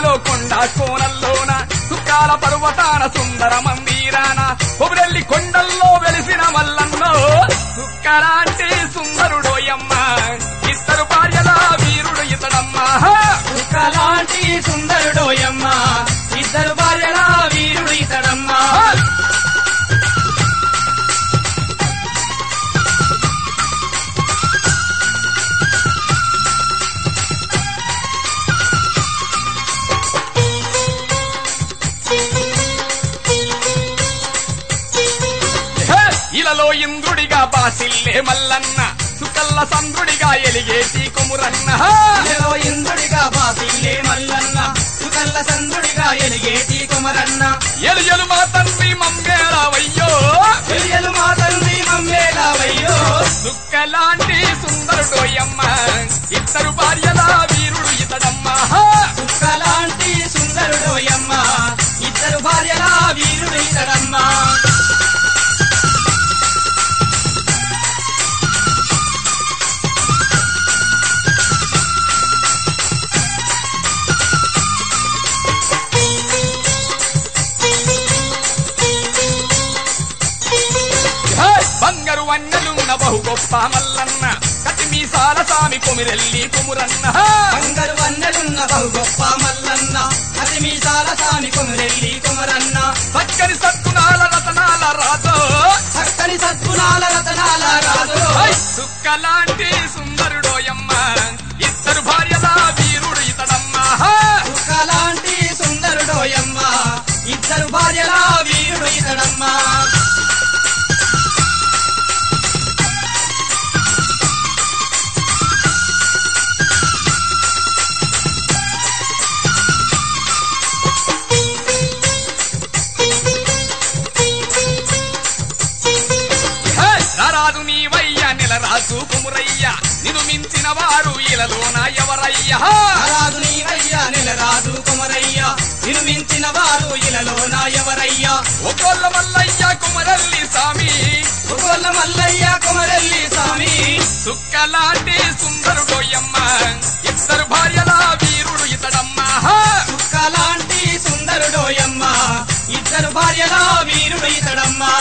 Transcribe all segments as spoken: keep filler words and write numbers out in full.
జిల్లాలో కొండ కోనల్లోన సుక్కాల పర్వతాన సుందర మందిరాన కొబరెల్లి కొండల్లో వెలిసిన మల్లన్నో సుక్కలాంటి సుందరుడోయమ్మ ఇద్దరు భార్యల వీరుడు ఇతడమ్మా సుక్కలాంటి సుందరుడోయమ్మ ఇద్దరు భార్యల వీరుడు ఇతడమ్మా ఇలలో ఇంద్రుడిగా బాసిల్లే మల్లన్న సుకల్ల సంద్రుడిగా ఎలిగేటి కొమురన్న ఇలలో ఇంద్రుడిగా బాసిల్లే మల్లన్న సుకల్ల సంద్రుడిగా ఎలిగేటి కొమరన్న ఎలుయలు మా తండ్రి మమ్మేళవయ్యో ఎలియలు మా తండ్రి మమ్మేళవయ్యో సుక్కలాంటి సుందరుడోయమ్మ ఇద్దరు భార్యల వీరుడు ఇతడమ్మా సుక్కలాంటి సుందరుడోయమ్మ ఇద్దరు భార్యల వీరుడు ఇతడమ్మా బంగారు వన్నెలున్న బహు గొప్ప మల్లన్న కటి మీసాల సామి కొమిరెల్లి కుమురన్న బంగారు వన్నెలున్న బహు గొప్ప మల్లన్న కటి మీసాల సామి కొమిరెల్లి కుమరన్న చక్కని సత్తునాల రతనాల రాజు చక్కని సద్గుణాల రతనాల రాజు సుక్కలాంటి సుందరుడోయమ్మ ఇద్దరు భార్యల వీరుడు ఇతడమ్మా సుక్కలాంటి సుందరుడోయమ్మ ఇద్దరు భార్యల వీరుడు ఇతడమ్మా రారాదు నీవయ్య నెలరాజు కుమురయ్య నిన్ను మించిన వారు ఇలలోన ఎవరయ్యా రాజు నీవయ్యా నెలరాజు కుమరయ్య నిన్ను మించిన వారు ఇలలోన ఎవరయ్యా ఒకోళ్ళ మల్లయ్య కుమరల్లి సామి ఒకోళ్ళ మల్లయ్య కుమరల్లి స్వామి సుక్కలాంటి సుందరుడోయమ్మ ఇద్దరు భార్యల వీరుడు ఇతడమ్మా సుక్కలాంటి సుందరుడోయమ్మ ఇద్దరు భార్యల వీరుడు ఇతడమ్మా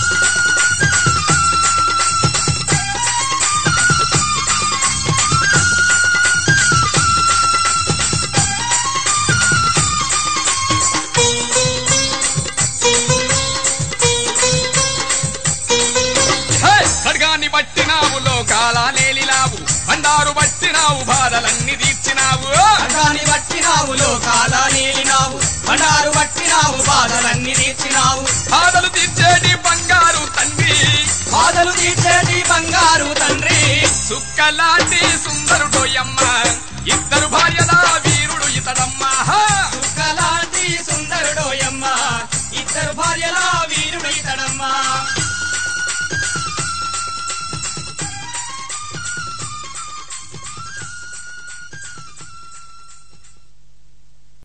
ఖడ్గాన్ని బట్టినావు లోకాల నేలినావు బండారు బట్టినావు బాధలన్నీ తీర్చినావు ఖడ్గాన్ని బట్టినావు లోకాల నేలినావు బండారు బట్టినావు బాధలన్నీ తీర్చినావు బాధలు తీర్చేటి బంగారు తండ్రి బాధలు తీర్చేటి బంగారు తండ్రి సుక్కలాంటి సుందరుడోయమ్మ ఇద్దరు